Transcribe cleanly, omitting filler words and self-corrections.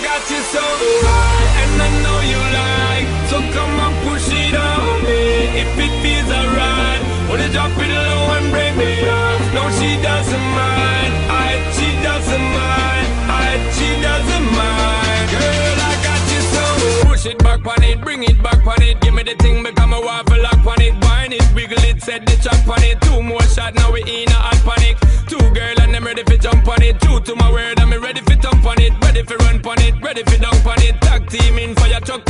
got you so high, and I know you like. So come and push it on me, if it feels alright. Wanna drop it low and break me off. No, she doesn't mind. She doesn't mind. She doesn't mind. Girl, I got you so. Push it back on it, bring it back on it. Give me the thing, become a waffle lock on it. Wine it, wiggle it, set the track on it. 2 more shots, now we in a hot panic. 2 girl and I'm ready for jump on it. 2 to my word, I'm ready for thump on it. Ready for run on it, ready for dunk on it. Tag team in for your truck